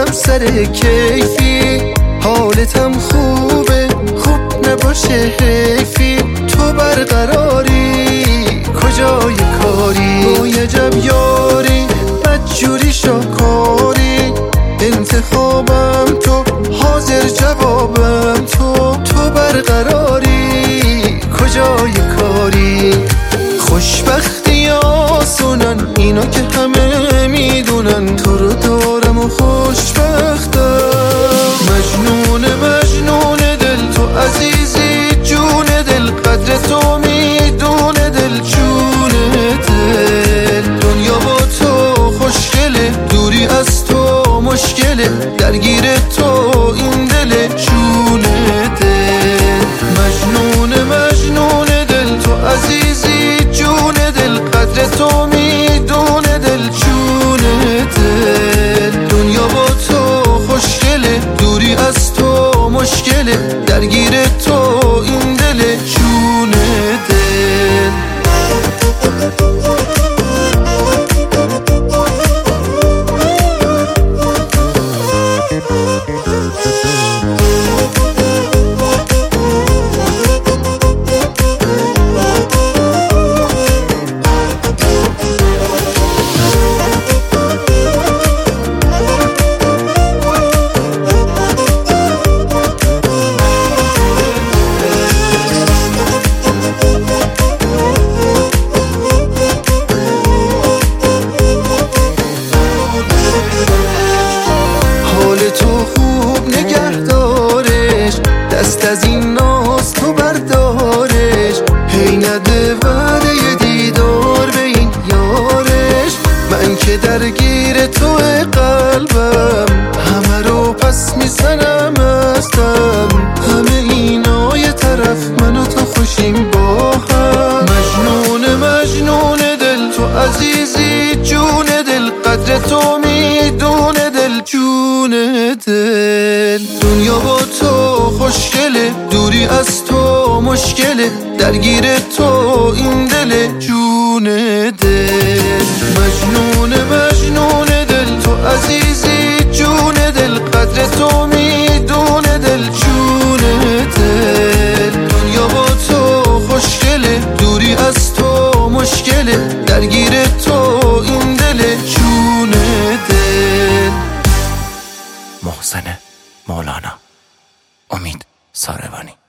هم سر کیفی، حالتم خوبه خوب نباشه حیفی، تو برقراری کجای کاری، با عجب یاری بدجوری شاکاری، انتخابم تو حاضر جوابم تو برقراری کجای کاری. خوشبختی آسونن اینا که همه میدونن، تو رو دارم و خوشبختم. مجنون دل تو عزیزی، جون دل قدر تو میدونه دل، جون دل دنیا با تو خوشگله، دوری از تو مشکله، درگیر تو این دل، جون دل. مجنون دل تو عزیزی، جون دل قدر تو میدونه دل، جون دل دنیا با تو خوشگله، دوری از تو مشکله، درگیر تو این دل، جون دل. دست از این ناز تو بردارش، هی نده وعده دیدار به این یارش. من که درگیر تو قلبم، همه رو پس میزنم ازدم، همه اینا یه طرف من و تو خوشیم با هم. مجنون دل تو عزیزی، جون دل قدر تو میدونه دل، جون دل دنیا با تو خوشگله، دوری از تو مشکله، درگیر تو این دل، جون دل. مجنون دل تو عزیزی، جون دل قدر تو میدونه دل، جون دل دنیا با تو خوشگله، دوری از تو مشکله، درگیر تو این دل، جون دل. محسن مولانا، امید ساروانی.